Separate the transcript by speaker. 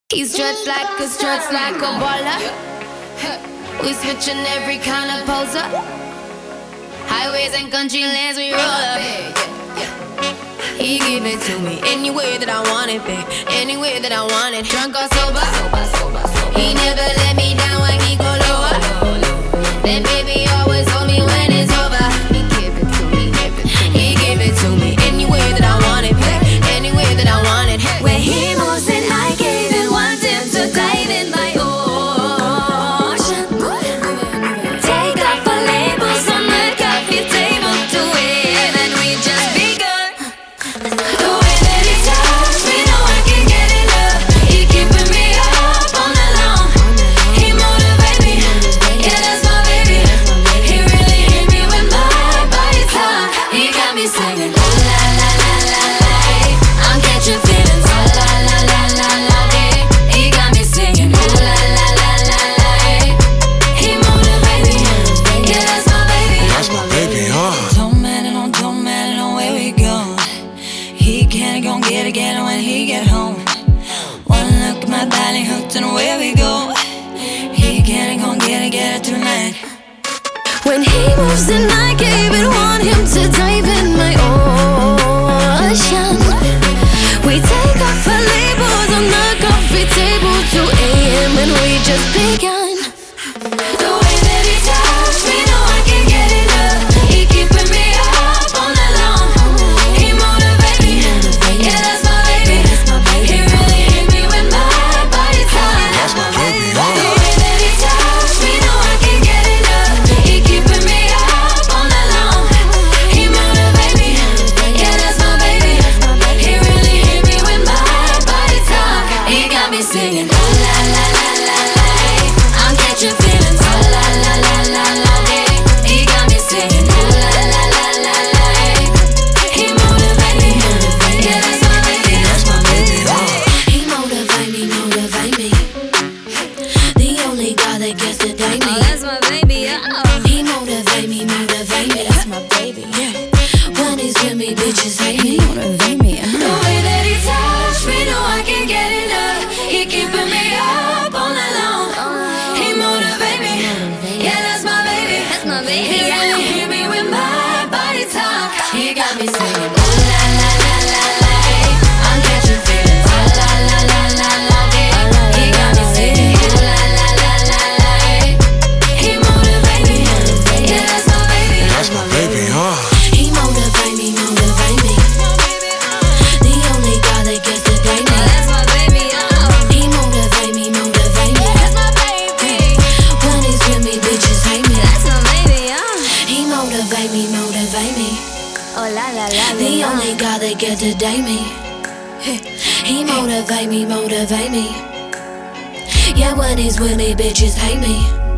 Speaker 1: He struts like a baller. We switching every kind of poser. Highways and country lands, we roll up. He give it to me any way that I want it, babe. Any way that I want it. Drunk or sober, he never let me down when he go lower. Then baby always hold me when it's over. He give it to me, he give it to me any way that I want it, babe. Any way that I want it.
Speaker 2: Where he moves and I gave and want him to dive in my ocean. Take off our labels on the coffee table to it, and we just begun. The way that he touched me, know I can get enough. He keeping me up all night long. He motivate me, yeah, that's my baby. He really hit me with my body talk. He got me singing la la la la la la. I'm catching feelings la la la la la la. He got me singing la la la la la la. He motivate me, yeah, that's my baby.
Speaker 3: That's my baby, huh?
Speaker 2: Don't matter on where we go. He can't gon' get it when he get home. One look at my body hooked and away we go. He can't gon' get it tonight. When he moves and I gave it, want him to dive in my ocean. We take off our labels on the coffee table 2 a.m. and we just begun. The way that he touched me, know I can get enough. He keeping me up all night long. He motivate me, yeah, that's my baby. He really hit me with my body talk.
Speaker 3: That's my baby,
Speaker 2: The
Speaker 3: huh?
Speaker 2: way that he touched me, know I can get enough. He keeping me up all night long. He motivate me, yeah, that's my baby. He really hit me with my body talk. He got me singing la la la la la la. I'm catching feelings la la la la la la. He got me singing la la la la la la. He motivate me, yeah, that's my baby.
Speaker 3: That's my baby, huh?
Speaker 2: He motivate me. The only guy that gets to date me.
Speaker 1: That's my baby, oh.
Speaker 2: He motivate me. That's my baby. Yeah. When he's with me, bitches hate me. The way that he touched me, know I can get enough. He keeping me up all night long. He motivate me. Yeah, that's my baby.
Speaker 1: That's my baby,
Speaker 2: He
Speaker 1: yeah.
Speaker 2: really hit me with my body talk. He got me singing la la la la la la. I'm catching feelings la la la la la la. He got me singing la la la la la. He motivate me. Yeah, that's my baby.
Speaker 3: That's my baby, huh?
Speaker 2: He motivate me. The only guy that gets to date me.
Speaker 1: That's my baby, oh.
Speaker 2: He motivate me.
Speaker 1: That's my baby.
Speaker 2: When he's with me, bitches hate me.
Speaker 1: That's my baby, oh.
Speaker 2: He motivate me.
Speaker 1: Oh la la la la.
Speaker 2: The only guy that gets to date me. He motivate me. Yeah, when he's with me, bitches hate me.